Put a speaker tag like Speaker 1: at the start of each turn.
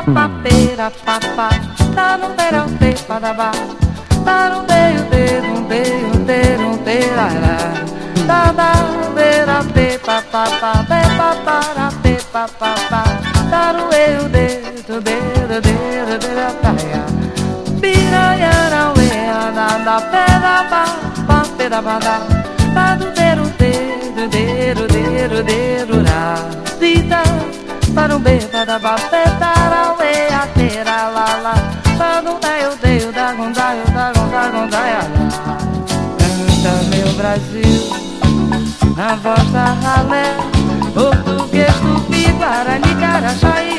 Speaker 1: pa pera pa pa, tá no verão te para ba, tá no deio deio terará, tá da beira pe pa pa pa pe pa para pe pa pa pa, tá no eu dedo taia, piranha na uea da pera pa pa pera ba da, tá do dedo ra, dita para um beijo para bater para o a terra lá lá para um eu dei da gondaia canta meu Brasil na voz da ralé português tupi guarani carachai